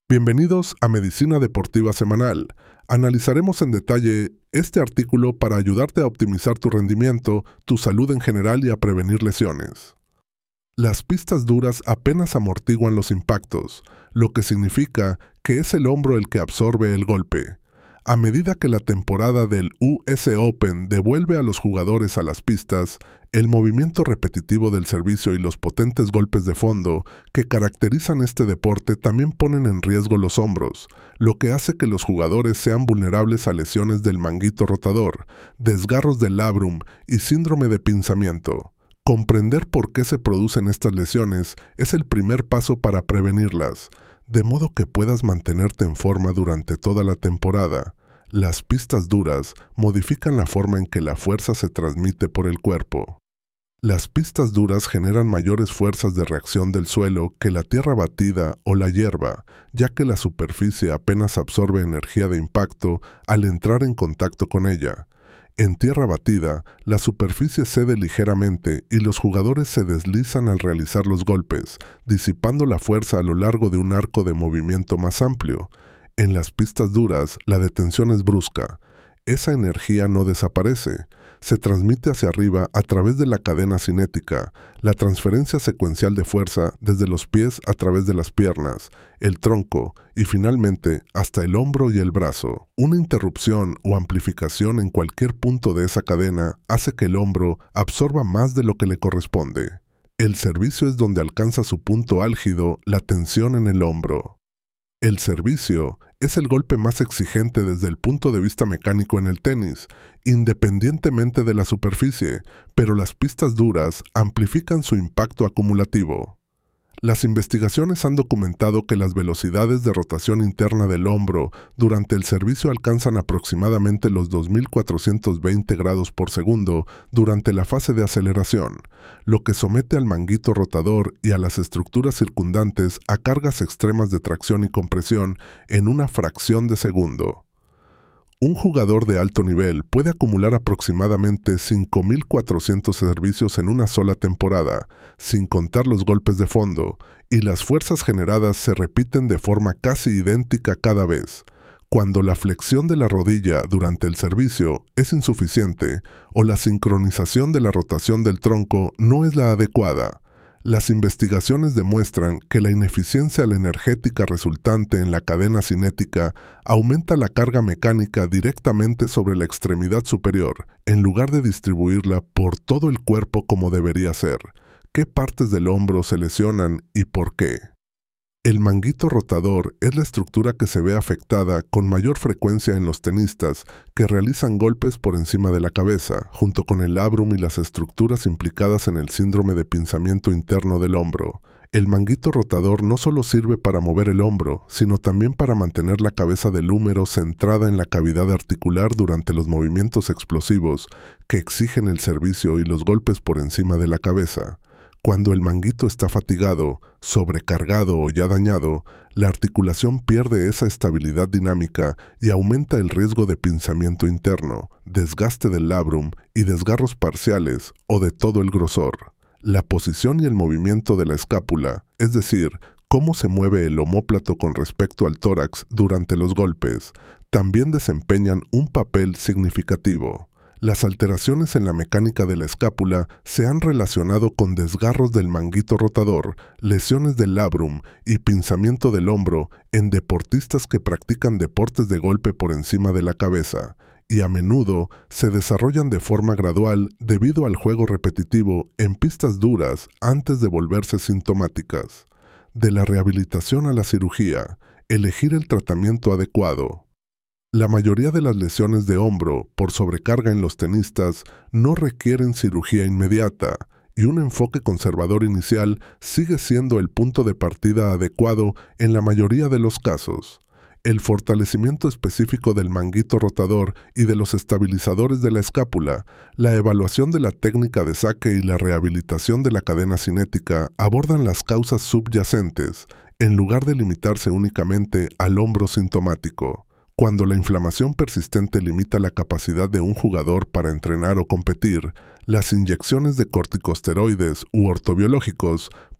Bienvenidos a Medicina Deportiva Semanal. Analizaremos en detalle este artículo para ayudarte a optimizar tu rendimiento, tu salud en general y a prevenir lesiones. Las pistas duras apenas amortiguan los impactos, lo que significa que es el hombro el que absorbe el golpe. A medida que la temporada del US Open devuelve a los jugadores a las pistas, el movimiento repetitivo del servicio y los potentes golpes de fondo que caracterizan este deporte también ponen en riesgo los hombros, lo que hace que los jugadores sean vulnerables a lesiones del manguito rotador, desgarros del labrum y síndrome de pinzamiento. Comprender por qué se producen estas lesiones es el primer paso para prevenirlas, de modo que puedas mantenerte en forma durante toda la temporada. Las pistas duras modifican la forma en que la fuerza se transmite por el cuerpo. Las pistas duras generan mayores fuerzas de reacción del suelo que la tierra batida o la hierba, ya que la superficie apenas absorbe energía de impacto al entrar en contacto con ella. En tierra batida, la superficie cede ligeramente y los jugadores se deslizan al realizar los golpes, disipando la fuerza a lo largo de un arco de movimiento más amplio. En las pistas duras, la detención es brusca. Esa energía no desaparece. Se transmite hacia arriba a través de la cadena cinética, la transferencia secuencial de fuerza desde los pies a través de las piernas, el tronco y finalmente hasta el hombro y el brazo. Una interrupción o amplificación en cualquier punto de esa cadena hace que el hombro absorba más de lo que le corresponde. El servicio es donde alcanza su punto álgido la tensión en el hombro. El servicio es el golpe más exigente desde el punto de vista mecánico en el tenis, independientemente de la superficie, pero las pistas duras amplifican su impacto acumulativo. Las investigaciones han documentado que las velocidades de rotación interna del hombro durante el servicio alcanzan aproximadamente los 2420 grados por segundo durante la fase de aceleración, lo que somete al manguito rotador y a las estructuras circundantes a cargas extremas de tracción y compresión en una fracción de segundo. Un jugador de alto nivel puede acumular aproximadamente 5.400 servicios en una sola temporada, sin contar los golpes de fondo, y las fuerzas generadas se repiten de forma casi idéntica cada vez. Cuando la flexión de la rodilla durante el servicio es insuficiente o la sincronización de la rotación del tronco no es la adecuada, las investigaciones demuestran que la ineficiencia energética resultante en la cadena cinética aumenta la carga mecánica directamente sobre la extremidad superior, en lugar de distribuirla por todo el cuerpo como debería ser. ¿Qué partes del hombro se lesionan y por qué? El manguito rotador es la estructura que se ve afectada con mayor frecuencia en los tenistas que realizan golpes por encima de la cabeza, junto con el labrum y las estructuras implicadas en el síndrome de pinzamiento interno del hombro. El manguito rotador no solo sirve para mover el hombro, sino también para mantener la cabeza del húmero centrada en la cavidad articular durante los movimientos explosivos que exigen el servicio y los golpes por encima de la cabeza. Cuando el manguito está fatigado, sobrecargado o ya dañado, la articulación pierde esa estabilidad dinámica y aumenta el riesgo de pinzamiento interno, desgaste del labrum y desgarros parciales o de todo el grosor. La posición y el movimiento de la escápula, es decir, cómo se mueve el omóplato con respecto al tórax durante los golpes, también desempeñan un papel significativo. Las alteraciones en la mecánica de la escápula se han relacionado con desgarros del manguito rotador, lesiones del labrum y pinzamiento del hombro en deportistas que practican deportes de golpe por encima de la cabeza, y a menudo se desarrollan de forma gradual debido al juego repetitivo en pistas duras antes de volverse sintomáticas. De la rehabilitación a la cirugía, elegir el tratamiento adecuado. La mayoría de las lesiones de hombro por sobrecarga en los tenistas no requieren cirugía inmediata, y un enfoque conservador inicial sigue siendo el punto de partida adecuado en la mayoría de los casos. El fortalecimiento específico del manguito rotador y de los estabilizadores de la escápula, la evaluación de la técnica de saque y la rehabilitación de la cadena cinética abordan las causas subyacentes, en lugar de limitarse únicamente al hombro sintomático. Cuando la inflamación persistente limita la capacidad de un jugador para entrenar o competir, las inyecciones de corticosteroides u ortobiológicos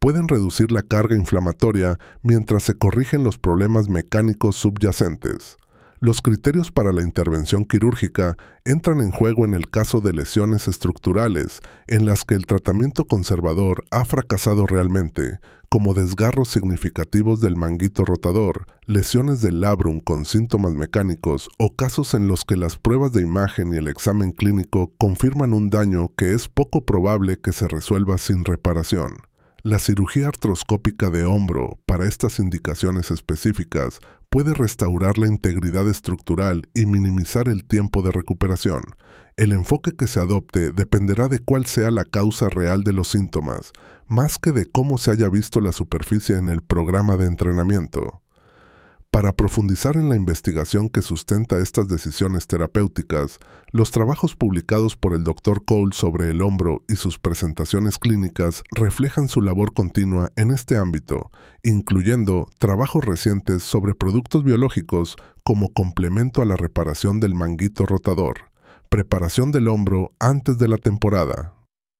pueden reducir la carga inflamatoria mientras se corrigen los problemas mecánicos subyacentes. Los criterios para la intervención quirúrgica entran en juego en el caso de lesiones estructurales en las que el tratamiento conservador ha fracasado realmente, como desgarros significativos del manguito rotador, lesiones del labrum con síntomas mecánicos o casos en los que las pruebas de imagen y el examen clínico confirman un daño que es poco probable que se resuelva sin reparación. La cirugía artroscópica de hombro para estas indicaciones específicas puede restaurar la integridad estructural y minimizar el tiempo de recuperación. El enfoque que se adopte dependerá de cuál sea la causa real de los síntomas, más que de cómo se haya visto la superficie en el programa de entrenamiento. Para profundizar en la investigación que sustenta estas decisiones terapéuticas, los trabajos publicados por el Dr. Cole sobre el hombro y sus presentaciones clínicas reflejan su labor continua en este ámbito, incluyendo trabajos recientes sobre productos biológicos como complemento a la reparación del manguito rotador, preparación del hombro antes de la temporada.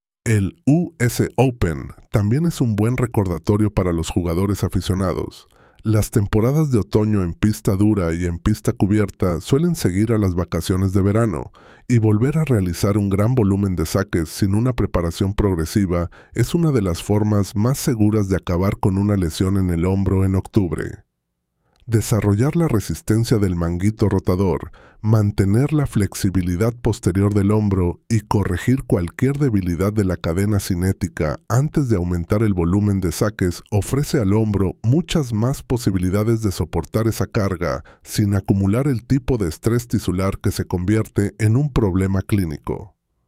El US Open también es un buen recordatorio para los jugadores aficionados. Las temporadas de otoño en pista dura y en pista cubierta suelen seguir a las vacaciones de verano, y volver a realizar un gran volumen de saques sin una preparación progresiva es una de las formas más seguras de acabar con una lesión en el hombro en octubre. Desarrollar la resistencia del manguito rotador, mantener la flexibilidad posterior del hombro y corregir cualquier debilidad de la cadena cinética antes de aumentar el volumen de saques ofrece al hombro muchas más posibilidades de soportar esa carga sin acumular el tipo de estrés tisular que se convierte en un problema clínico.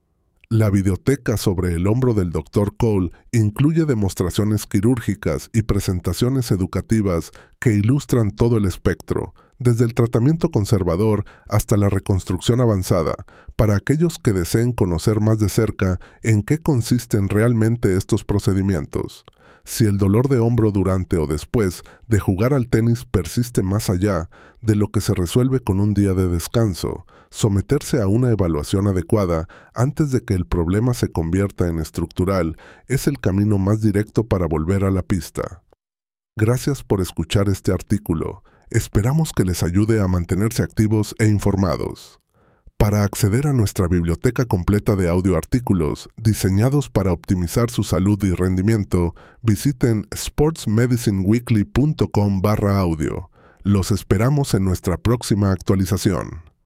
La videoteca sobre el hombro del Dr. Cole incluye demostraciones quirúrgicas y presentaciones educativas que ilustran todo el espectro, desde el tratamiento conservador hasta la reconstrucción avanzada, para aquellos que deseen conocer más de cerca en qué consisten realmente estos procedimientos. Si el dolor de hombro durante o después de jugar al tenis persiste más allá de lo que se resuelve con un día de descanso, someterse a una evaluación adecuada antes de que el problema se convierta en estructural es el camino más directo para volver a la pista. Gracias por escuchar este artículo. Esperamos que les ayude a mantenerse activos e informados. Para acceder a nuestra biblioteca completa de audioartículos diseñados para optimizar su salud y rendimiento, visiten sportsmedicineweekly.com/audio. Los esperamos en nuestra próxima actualización.